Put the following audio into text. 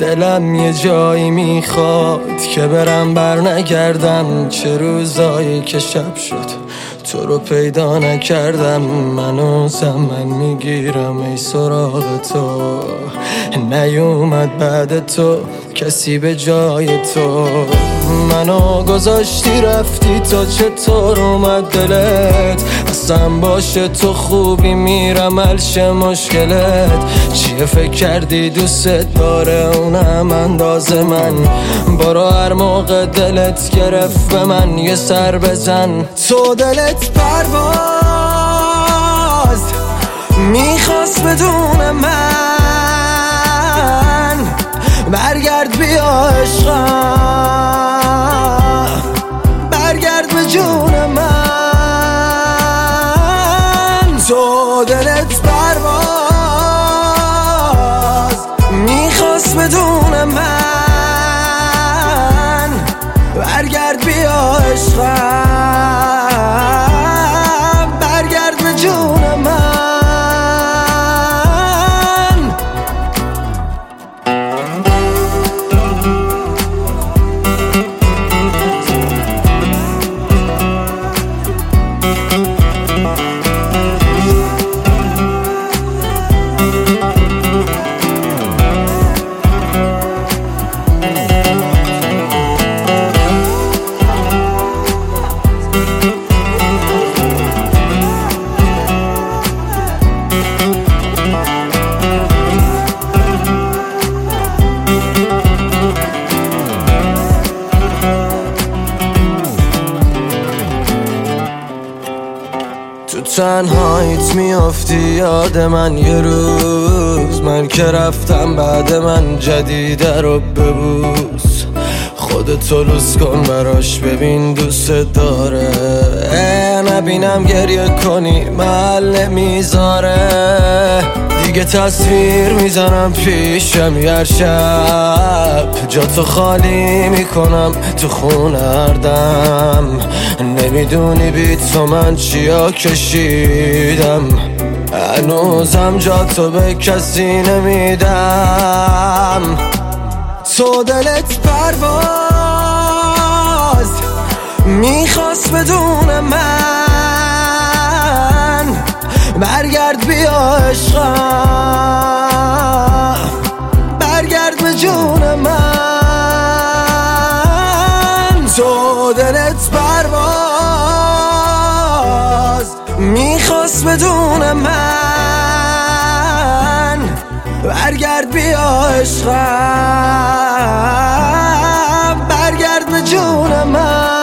دلم یه جایی میخواد که برم بر نگردم. چه روزایی که شب شد تو رو پیدا نکردم. منو زمن میگیرم ای سراغ تو. نیومد بعد تو کسی به جای تو. منو گذاشتی رفتی تا چطور اومد دلت؟ اصلا باشه تو خوبی میرم حلش مشکلت. چیه فکر کردی دوست داره اونم انداز من؟ برو هر موقع دلت گرفت به من یه سر بزن. تو دلت پرواز میخواست بدون من. برگرد بیا عشقم، برگرد به جون من. تو دلت پرواز میخواست بدون من. برگرد بیا عشقم، برگرد به جون من. تو تنهاییت میافتی یاد من یه روز. من که رفتم بعد من جدیده رو ببوس. خودتو لوس کن براش ببین دوست داره. نبینم گریه کنی محل نمیذاره. دیگه تصویر میزنم پیشم هر شب. جاتو خالی میکنم تو خونه هر دم. نمیدونی بی تو من چیا کشیدم. هنوزم جاتو به کسی نمیدم. تو دلت پرواز میخواست بدون من. برگرد بیا عشقم، برگرد به جون من. تو دلت پرواز میخواست بدون من. برگرد بیا عشقم، برگرد به جون من.